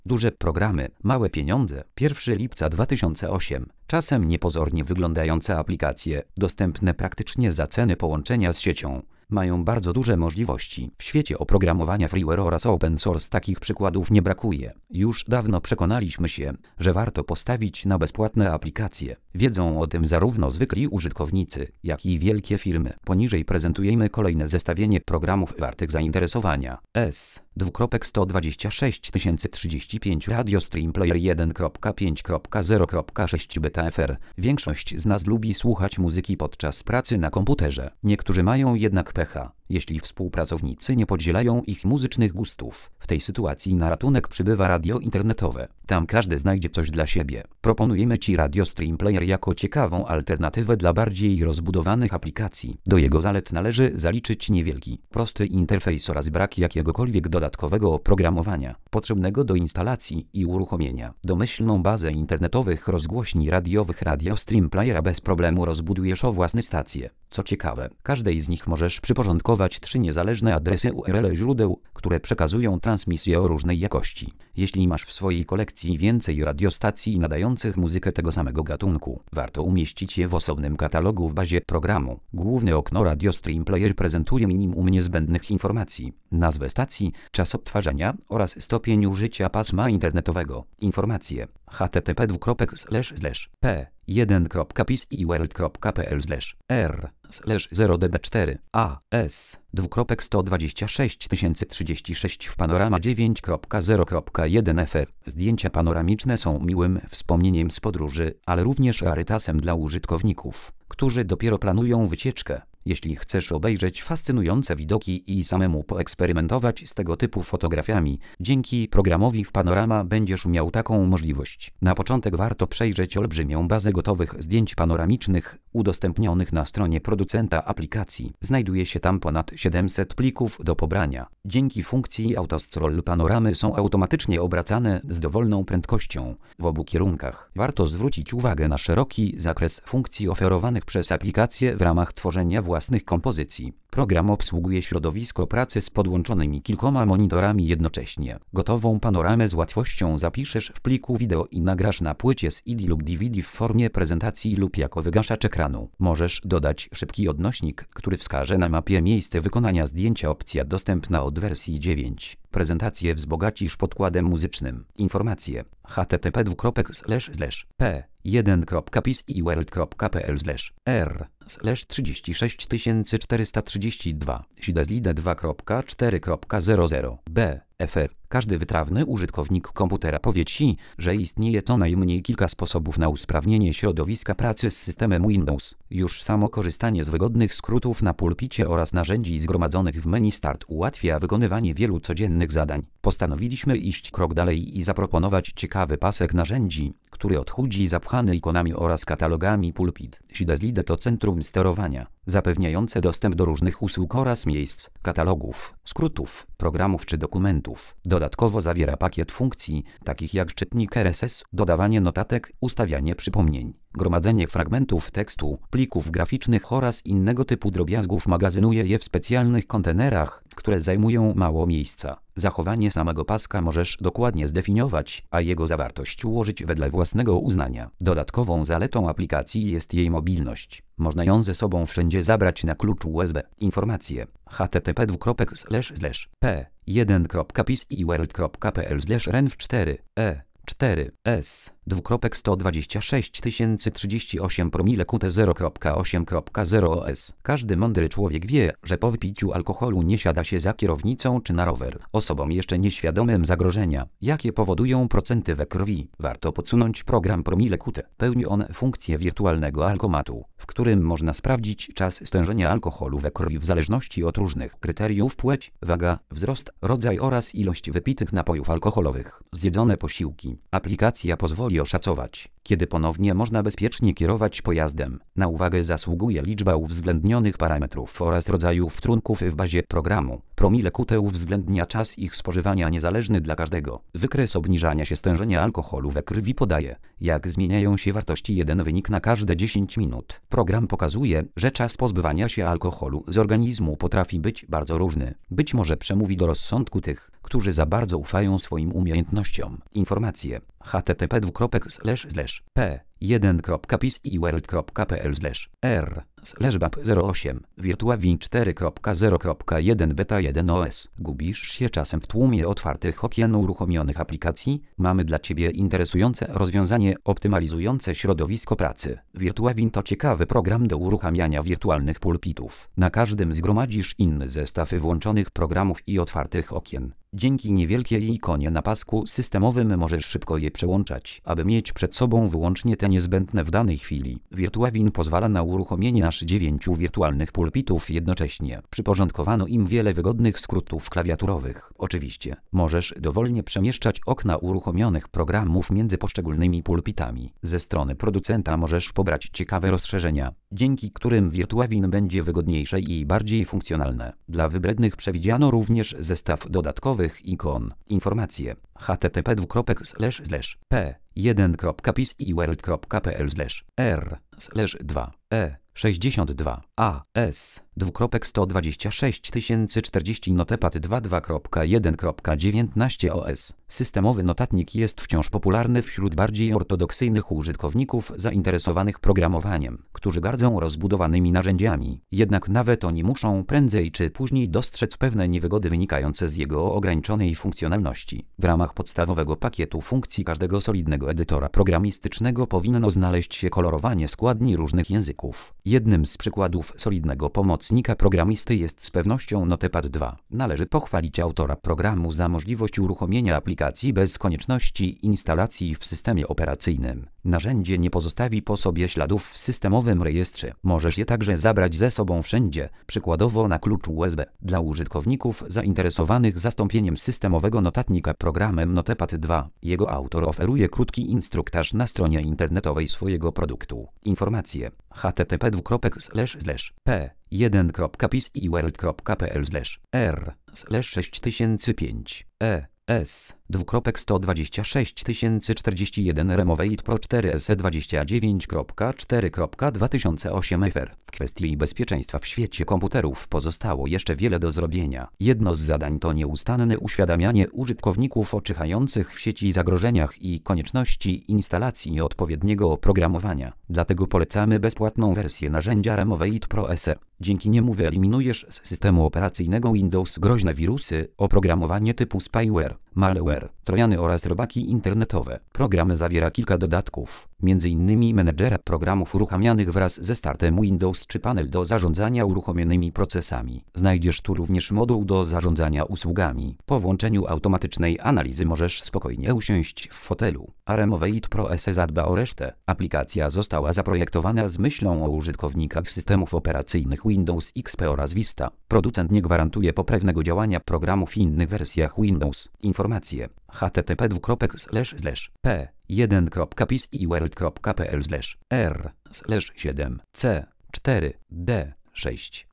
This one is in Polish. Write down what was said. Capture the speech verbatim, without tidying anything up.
Duże programy, małe pieniądze. pierwszego lipca dwa tysiące ósmego. Czasem niepozornie wyglądające aplikacje, dostępne praktycznie za cenę połączenia z siecią, mają bardzo duże możliwości. W świecie oprogramowania freeware oraz open source takich przykładów nie brakuje. Już dawno przekonaliśmy się, że warto postawić na bezpłatne aplikacje. Wiedzą o tym zarówno zwykli użytkownicy, jak i wielkie firmy. Poniżej prezentujemy kolejne zestawienie programów wartych zainteresowania. S. sto dwadzieścia sześć tysięcy trzydzieści pięć Radio Stream Player jeden kropka pięć kropka zero kropka sześć Beta F R. Większość z nas lubi słuchać muzyki podczas pracy na komputerze. Niektórzy mają jednak pecha, jeśli współpracownicy nie podzielają ich muzycznych gustów. W tej sytuacji na ratunek przybywa radio internetowe. Tam każdy znajdzie coś dla siebie. Proponujemy Ci Radio Stream Player jako ciekawą alternatywę dla bardziej rozbudowanych aplikacji. Do jego zalet należy zaliczyć niewielki, prosty interfejs oraz brak jakiegokolwiek dodatkowego oprogramowania potrzebnego do instalacji i uruchomienia. Domyślną bazę internetowych rozgłośni radiowych Radio Stream Playera bez problemu rozbudujesz o własne stacje. Co ciekawe, każdej z nich możesz przyporządkować trzy niezależne adresy U R L źródeł, które przekazują transmisję o różnej jakości. Jeśli masz w swojej kolekcji więcej radiostacji nadających muzykę tego samego gatunku, warto umieścić je w osobnym katalogu w bazie programu. Główne okno Radio Stream Player prezentuje minimum niezbędnych informacji: nazwę stacji, czas odtwarzania oraz stopień użycia pasma internetowego. Informacje: http p jeden kropka pisworld kropka pl r zero d b cztery a s sto dwadzieścia sześć tysięcy trzydzieści sześć w panorama dziewięć kropka zero kropka jeden F R. Zdjęcia panoramiczne są miłym wspomnieniem z podróży, ale również rarytasem dla użytkowników, którzy dopiero planują wycieczkę. Jeśli chcesz obejrzeć fascynujące widoki i samemu poeksperymentować z tego typu fotografiami, dzięki programowi w Panorama będziesz miał taką możliwość. Na początek warto przejrzeć olbrzymią bazę gotowych zdjęć panoramicznych udostępnionych na stronie producenta aplikacji. Znajduje się tam ponad siedemset plików do pobrania. Dzięki funkcji Autoscroll panoramy są automatycznie obracane z dowolną prędkością w obu kierunkach. Warto zwrócić uwagę na szeroki zakres funkcji oferowanych przez aplikację w ramach tworzenia własnych kompozycji. Program obsługuje środowisko pracy z podłączonymi kilkoma monitorami jednocześnie. Gotową panoramę z łatwością zapiszesz w pliku wideo i nagrasz na płycie z C D lub D V D w formie prezentacji lub jako wygaszacz ekranu. Możesz dodać szybki odnośnik, który wskaże na mapie miejsce wykonania zdjęcia. Opcja dostępna od wersji dziewięć. Prezentację wzbogacisz podkładem muzycznym. Informacje: http p jeden kropka pisworld kropka pl r trzydzieści sześć tysięcy czterysta trzydzieści dwa siedezlide dwa kropka cztery kropka zero zero b F R. Każdy wytrawny użytkownik komputera powie Ci, że istnieje co najmniej kilka sposobów na usprawnienie środowiska pracy z systemem Windows. Już samo korzystanie z wygodnych skrótów na pulpicie oraz narzędzi zgromadzonych w menu Start ułatwia wykonywanie wielu codziennych zadań. Postanowiliśmy iść krok dalej i zaproponować ciekawy pasek narzędzi, który odchudzi zapchany ikonami oraz katalogami pulpit. Siedezlide to centrum sterowania, zapewniające dostęp do różnych usług oraz miejsc, katalogów, skrótów, programów czy dokumentów. Dodatkowo zawiera pakiet funkcji, takich jak czytnik R S S, dodawanie notatek, ustawianie przypomnień, gromadzenie fragmentów tekstu, plików graficznych oraz innego typu drobiazgów. Magazynuje je w specjalnych kontenerach, które zajmują mało miejsca. Zachowanie samego paska możesz dokładnie zdefiniować, a jego zawartość ułożyć wedle własnego uznania. Dodatkową zaletą aplikacji jest jej mobilność. Można ją ze sobą wszędzie zabrać na klucz U S B. Informacje: http p jeden kropka pisworld kropka pl renv cztery e cztery s sto dwadzieścia sześć tysięcy trzydzieści osiem promile Q T zero kropka osiem kropka zero O S. Każdy mądry człowiek wie, że po wypiciu alkoholu nie siada się za kierownicą czy na rower. Osobom jeszcze nieświadomym zagrożenia, jakie powodują procenty we krwi, warto podsunąć program Promile Q T. Pełni on funkcję wirtualnego alkomatu, w którym można sprawdzić czas stężenia alkoholu we krwi w zależności od różnych kryteriów: płeć, waga, wzrost, rodzaj oraz ilość wypitych napojów alkoholowych, zjedzone posiłki. Aplikacja pozwoli oszacować, kiedy ponownie można bezpiecznie kierować pojazdem. Na uwagę zasługuje liczba uwzględnionych parametrów oraz rodzajów trunków w bazie programu. Promile Q T uwzględnia czas ich spożywania niezależny dla każdego. Wykres obniżania się stężenia alkoholu we krwi podaje, jak zmieniają się wartości. Jeden wynik na każde dziesięć minut. Program pokazuje, że czas pozbywania się alkoholu z organizmu potrafi być bardzo różny. Być może przemówi do rozsądku tych, którzy za bardzo ufają swoim umiejętnościom. Informacje: http dwukropek slash slash p jeden kropka pisworld kropka pl slash r slash bap zero osiem wirtuawi cztery kropka zero kropka jeden beta jeden os. Gubisz się czasem w tłumie otwartych okien uruchomionych aplikacji? Mamy dla Ciebie interesujące rozwiązanie optymalizujące środowisko pracy. Virtuavin to ciekawy program do uruchamiania wirtualnych pulpitów. Na każdym zgromadzisz inny zestaw włączonych programów i otwartych okien. Dzięki niewielkiej ikonie na pasku systemowym możesz szybko je przełączać, aby mieć przed sobą wyłącznie te niezbędne w danej chwili. Virtuavin pozwala na uruchomienie aż dziewięciu wirtualnych pulpitów jednocześnie. Przyporządkowano im wiele wygodnych skrótów klawiaturowych. Oczywiście, możesz dowolnie przemieszczać okna uruchomionych programów między poszczególnymi pulpitami. Ze strony producenta możesz pobrać ciekawe rozszerzenia, dzięki którym Virtuavin będzie wygodniejsze i bardziej funkcjonalne. Dla wybrednych przewidziano również zestaw dodatkowych ikon. Informacje: http dwukropek slash slash p jeden kropka pisworld kropka pl slash r slash dwa e sześćdziesiąt dwa a s dwukropek sto dwadzieścia sześć tysięcy czterdzieści notepad dwadzieścia dwa kropka jeden kropka dziewiętnaście os. Systemowy notatnik jest wciąż popularny wśród bardziej ortodoksyjnych użytkowników zainteresowanych programowaniem, którzy gardzą rozbudowanymi narzędziami. Jednak nawet oni muszą prędzej czy później dostrzec pewne niewygody wynikające z jego ograniczonej funkcjonalności. W ramach podstawowego pakietu funkcji każdego solidnego edytora programistycznego powinno znaleźć się kolorowanie składni różnych języków. Jednym z przykładów solidnego pomocnika programisty jest z pewnością Notepad dwa. Należy pochwalić autora programu za możliwość uruchomienia aplikacji bez konieczności instalacji w systemie operacyjnym. Narzędzie nie pozostawi po sobie śladów w systemowym rejestrze. Możesz je także zabrać ze sobą wszędzie, przykładowo na kluczu U S B. Dla użytkowników zainteresowanych zastąpieniem systemowego notatnika programem Notepad dwa, jego autor oferuje krótki instruktaż na stronie internetowej swojego produktu. Informacje: http dwukropek slash slash p jeden kropka pisworld kropka pl slash r slash sześć tysięcy pięć e s dwukropek sto dwadzieścia sześć tysięcy czterdzieści jeden Removate Pro cztery S E dwadzieścia dziewięć kropka cztery kropka dwa tysiące osiem F R. W kwestii bezpieczeństwa w świecie komputerów pozostało jeszcze wiele do zrobienia. Jedno z zadań to nieustanne uświadamianie użytkowników o czyhających w sieci zagrożeniach i konieczności instalacji odpowiedniego oprogramowania. Dlatego polecamy bezpłatną wersję narzędzia Removate Pro S E. Dzięki niemu wyeliminujesz z systemu operacyjnego Windows groźne wirusy, oprogramowanie typu spyware, malware, trojany oraz robaki internetowe. Program zawiera kilka dodatków, między innymi menedżera programów uruchamianych wraz ze startem Windows czy panel do zarządzania uruchomionymi procesami. Znajdziesz tu również moduł do zarządzania usługami. Po włączeniu automatycznej analizy możesz spokojnie usiąść w fotelu, a Removate Pro S E zadba o resztę. Aplikacja została zaprojektowana z myślą o użytkownikach systemów operacyjnych Windows X P oraz Vista. Producent nie gwarantuje poprawnego działania programów w innych wersjach Windows. Informacje: http dwukropek slash slash p jeden kropka pisworld kropka pl slash r slash siedem c cztery d sześć